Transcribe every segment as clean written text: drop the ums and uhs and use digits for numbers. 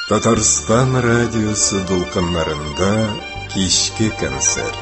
Татарстан радиосы дулкыннарында кичке концерт.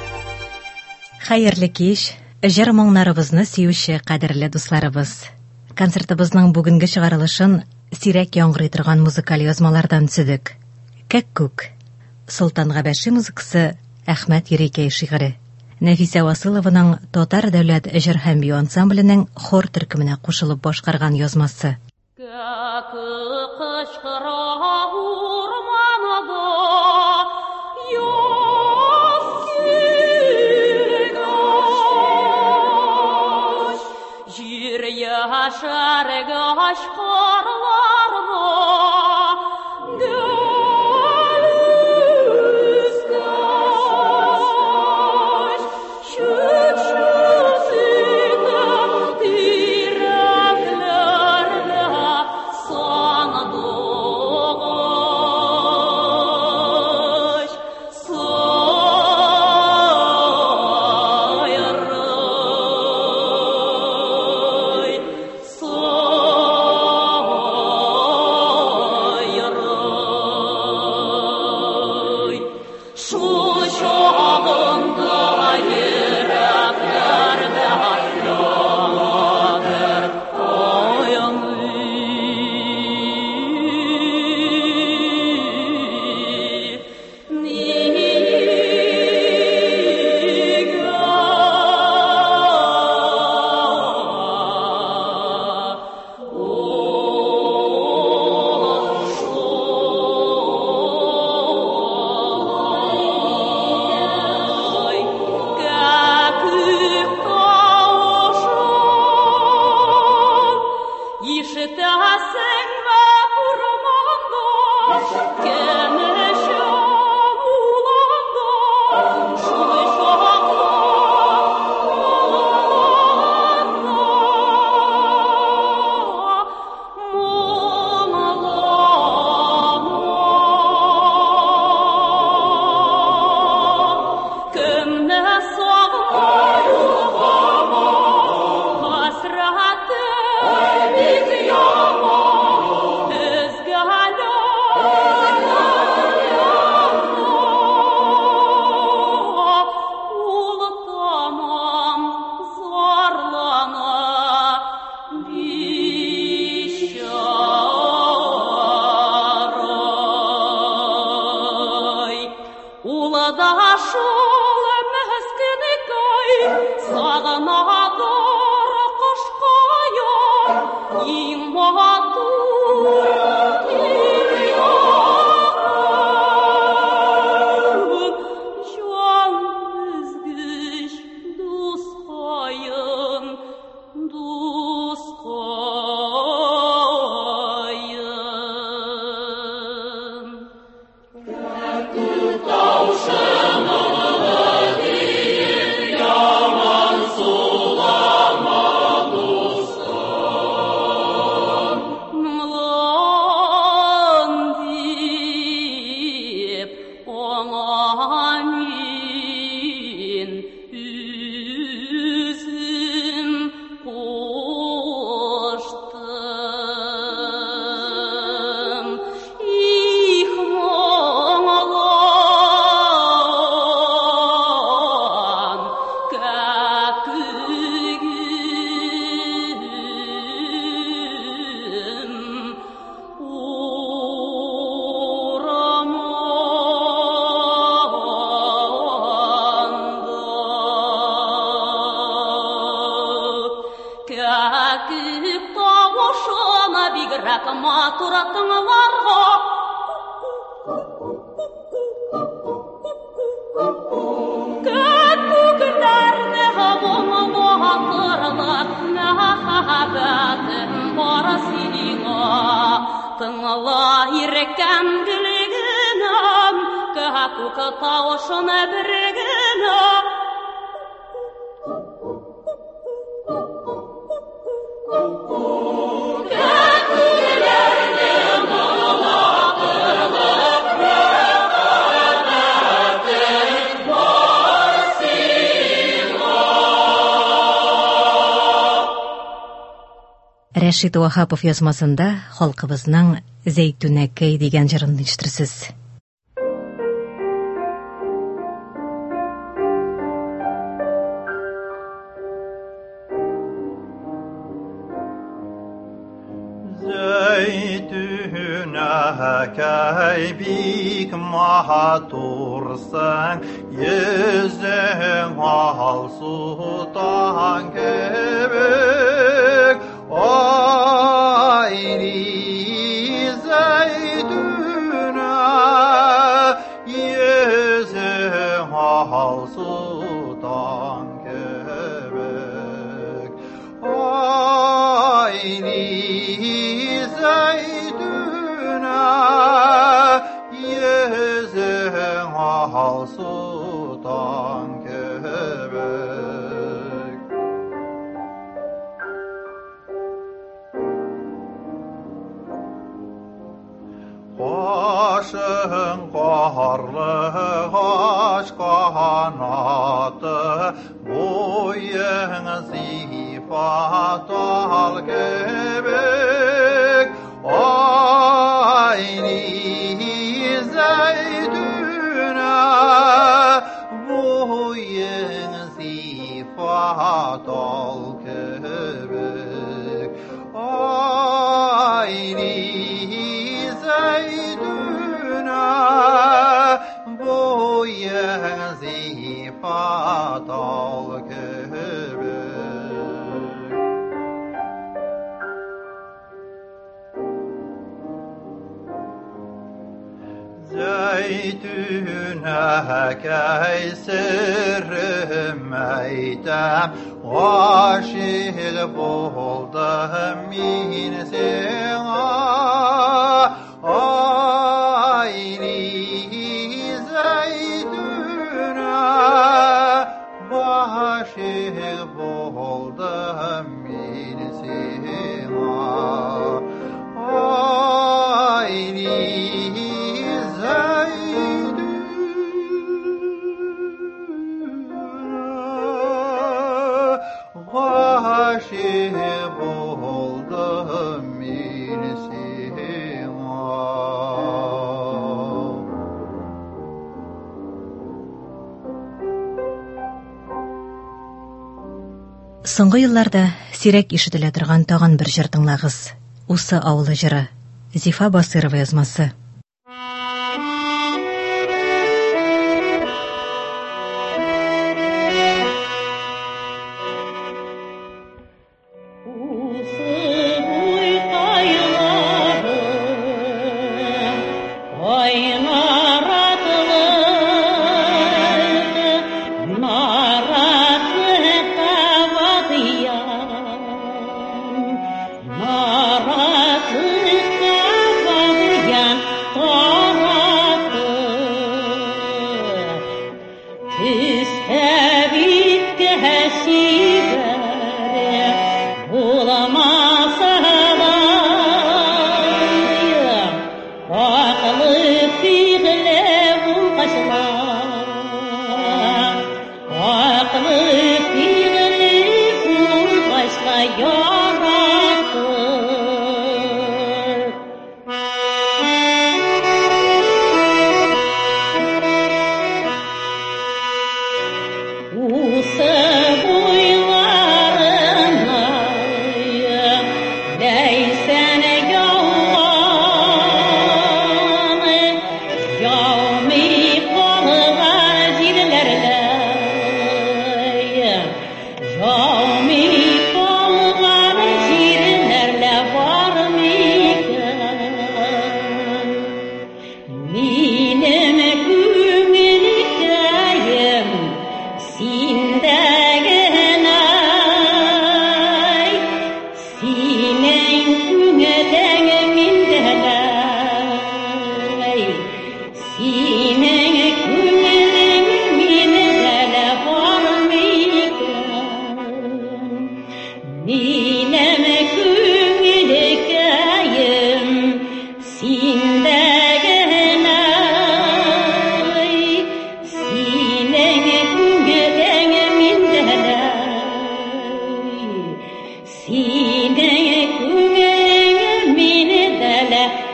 Хәерле кич, җыр моңнарыбызны сөюче кадерле дусларыбыз. Концертыбызның бүгенге чыгарылышын сирәк яңгырый торган музыкаль язмалардан төзедек. Кәккүк. Солтан Габәши музыкасы, Әхмәт Ерекәй шигыре. Нәфисә Васылованың Татар дәүләт җыр һәм бию ансамбленең хор төркеменә кушылып башкарган язмасы. Рәшит Вахапов язмасында халкыбызның Зәйтүнәкәй дигән җырын ишетерсез. Зәйтүнәкәй бик матурсың, йөзең алсудан кебек, айри Зәйтүнә, йөзең алсудан кебек, айри Зәйтүнә, йөзең алсудан кебек. Қашың қарлығаш қанаты, бойың сипатал кебек, айри Зәйтүнә, бойың сипатал кебек, айри Зәйтүнә, бойың сипатал кебек. Зәйтүнәкәй сырым әйтәм, ғашиқ болдым мин сиңа, айри Зәйтүнә, ғашиқ болдым мин сиңа, айри ғашиқ болдым мен сиңа. Соңгы елларда сирәк ишетелә торган тагын бер җыр тыңлагыз. Усы авылы җыры. Зифа Басырова язмасы. Наратlı kavayan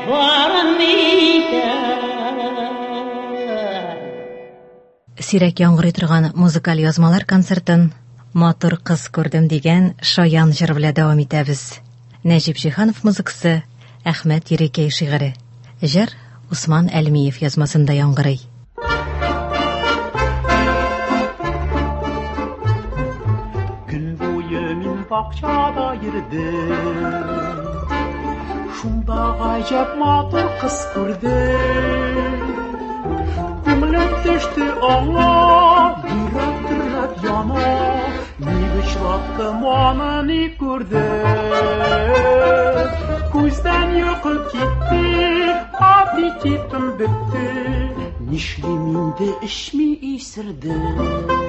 Сирәк яңгырый торган музыкаль язмалар концертын «Матур кыз күрдем» дигән шаян җыр белән дәвам итәбез. Нәҗип Җиһанов музыкасы, Әхмәт Ирекәй шигыре. Җыр Усман Әлмиев язмасында яңгырый. Gün boyu min бакчада йөрдем, шунда гаҗәп матур кыз күрдем. Күңелем төште аңа, йөрәк тирәп яна, ни бычлаттым аны ни күрдем. Күздән юкып китте, аппетитым бетте, нишлим инде эчми исердем.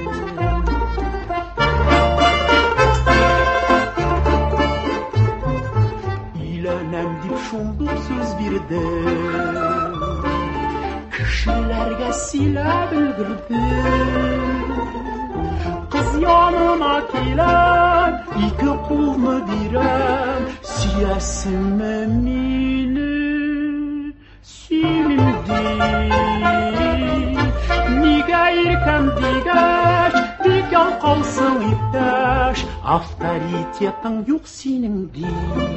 Иләнәм дип шундук сүз бирдем, кешеләргә сөйләп өлгердем. Кыз янына киләм, ике кулны бирәм, сөясеңме мине, сөйминде. Нигә иркәм дигәч, бик ялкаусың иптәш, авторитетың юк синең ди.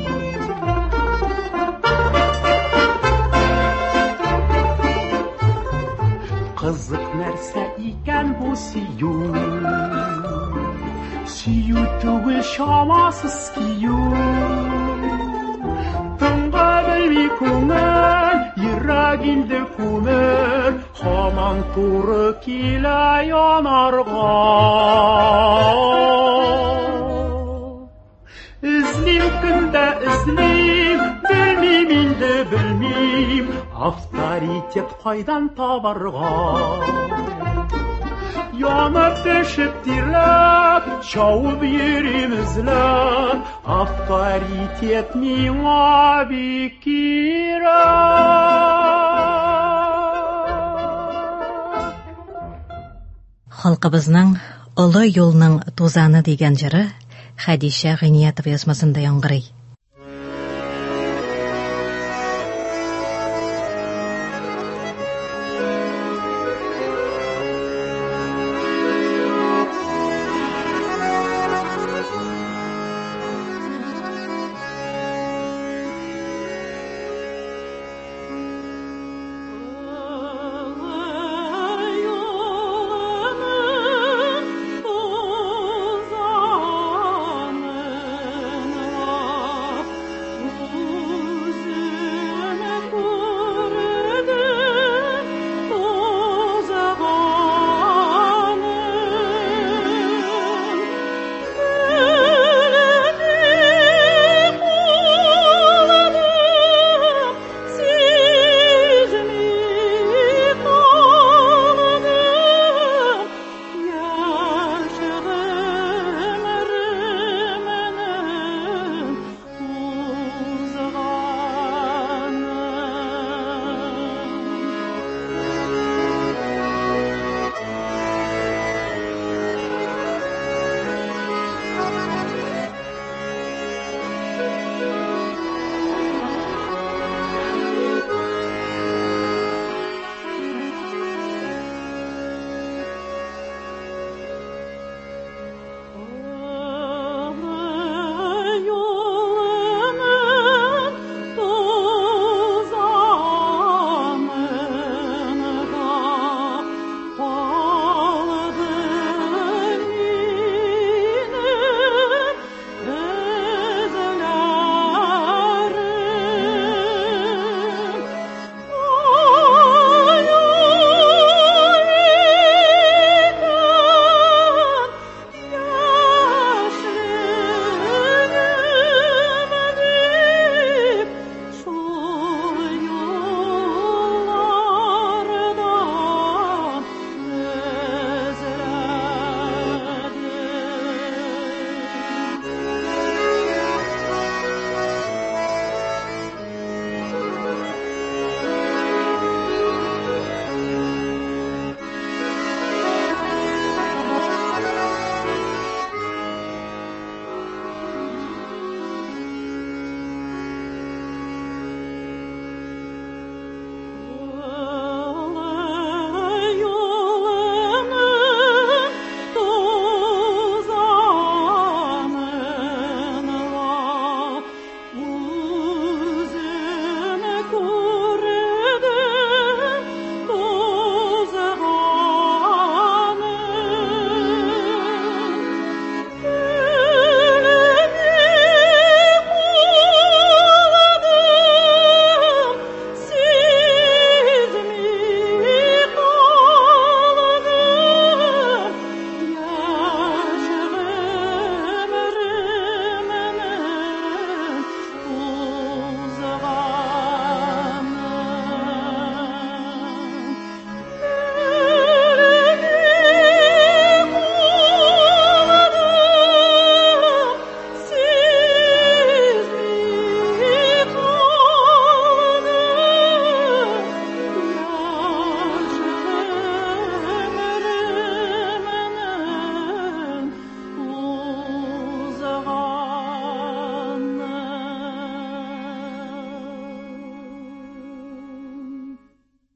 Кызык нәрсә икән бу сөю, сөю түгел шамасыз кию. Тыңга белми күңел, йөрәк инде күмер, һаман туры килә янарга. Эзлим көндә эзлим, белмим инде белмим, авторитет кайдан табарга. Янып төшеп тирләп, чавып йөрим эзләп, авторитет миңа бик кирәк. Халкыбызның Олы юлның тузаны дигән җыры Хәдичә Гыйниятова язмасында яңгырый.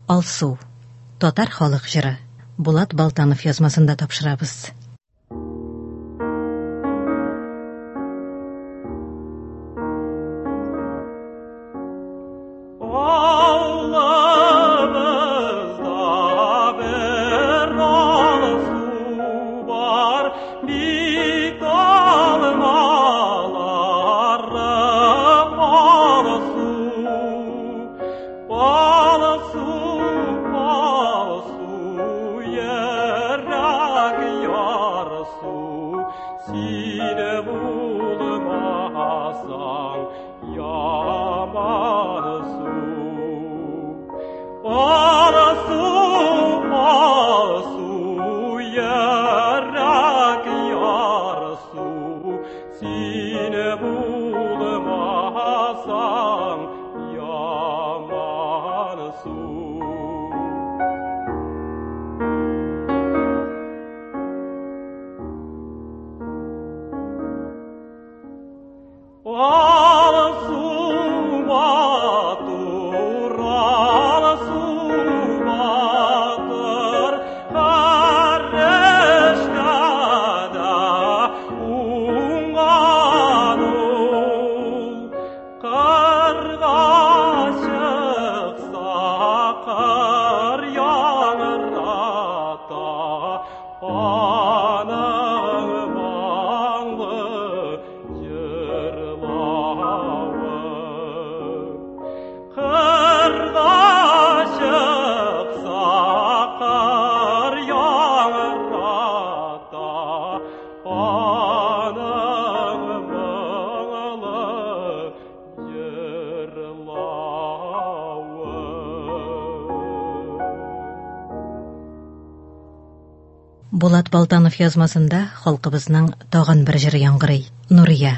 Алсу. Татар халык җыры. Булат Балтанов язмасында тапшырабыз. Булат Балтанов язмасында халкыбызның тагын бер җыры яңгырый. Нурия.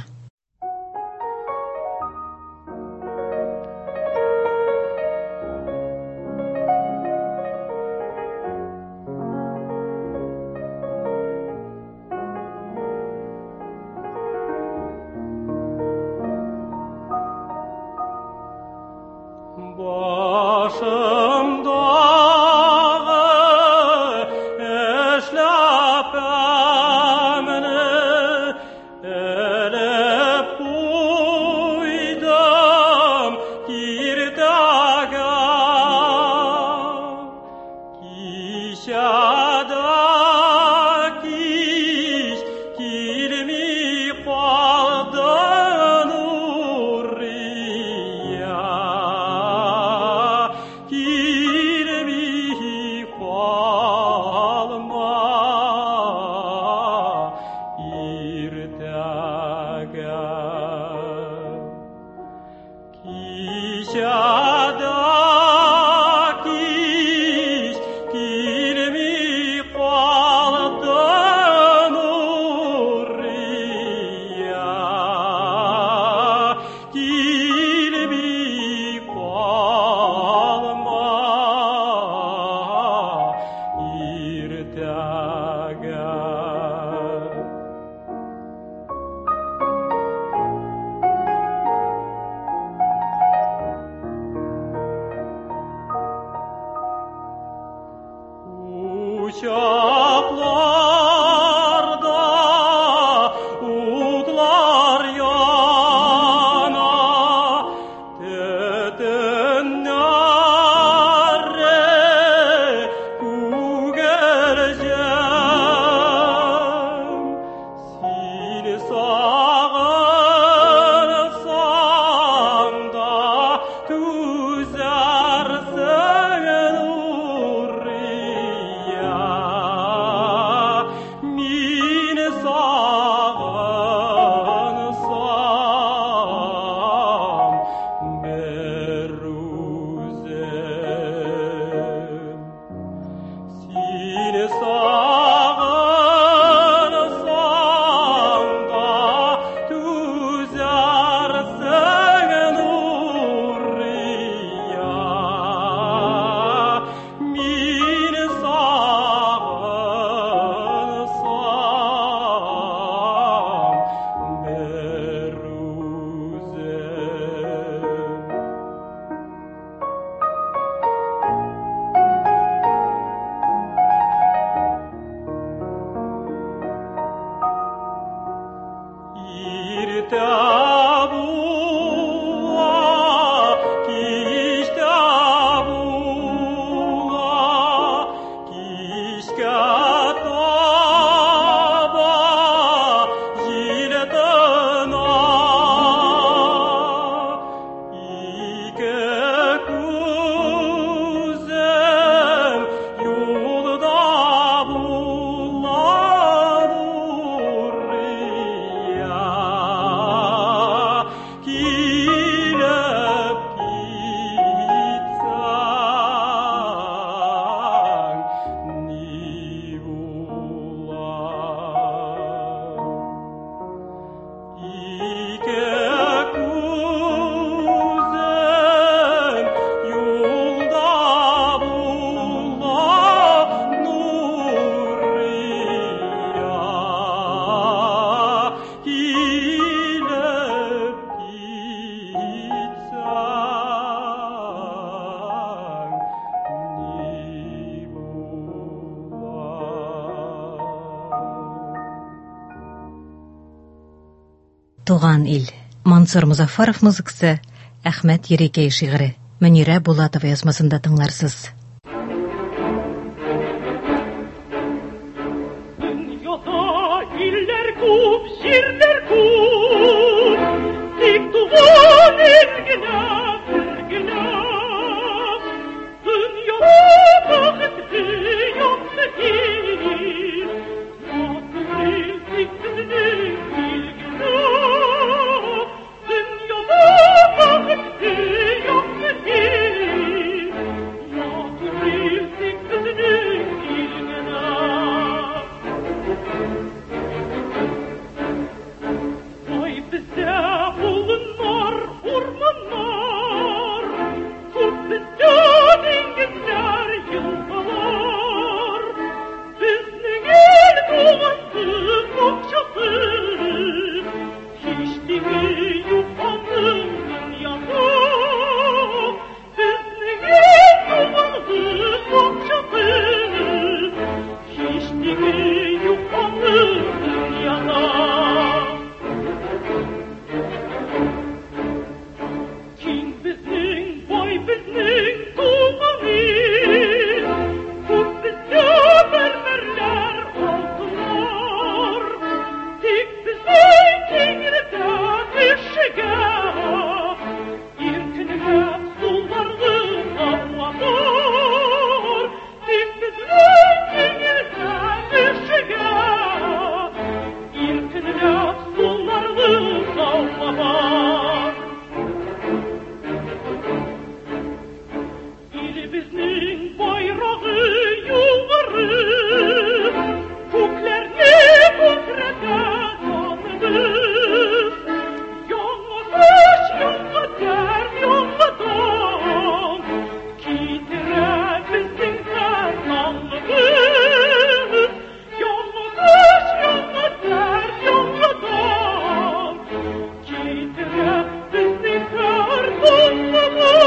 Туган ил. Мансур Музафаров музыкасы, Әхмәт Ерекей шигыре. Мөнирә Булатова язмасында тыңларсыз. Dünyada iller kup, şirler kup, tek tuğan elgine, birgine. Dünyada bakıttı yoksa ki, nasıl siktiğinin bilgine. Dünyada bakıttı yoksa ki, nasıl siktiğinin bilgine. Vay bize bulunlar, ormanlar, çok bize dengizler, yıldalar. Bizning el doğası, kokşası, hiçliği yok anın dünyada. Bizning el doğası, kokşası, hiçliği yok anın dünyada. King bizning, boy bizning, tuğan il. Kut bizde mermerler, altınlar. Tek bizning kengride eşege. İrkinlep sularlı avlamar. Tek bizning kengride eşege. İrkinlep sularlı avlamar. İlimizin bayrağı yukarı, köklerini kudrete tanıdık. Yanma taş, yanma der, yanma dağ, kitire bizim fermanlığımız. Yanma taş, yanma der, yanma dağ, kitire bizim fermanlığımız.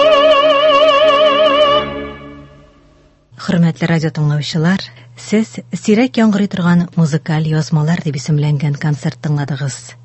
Хөрмәтле радио тыңлаучылар, сез сирәк яңгырый торган музыкаль язмалар дип исемләнгән концерт тыңладыгыз.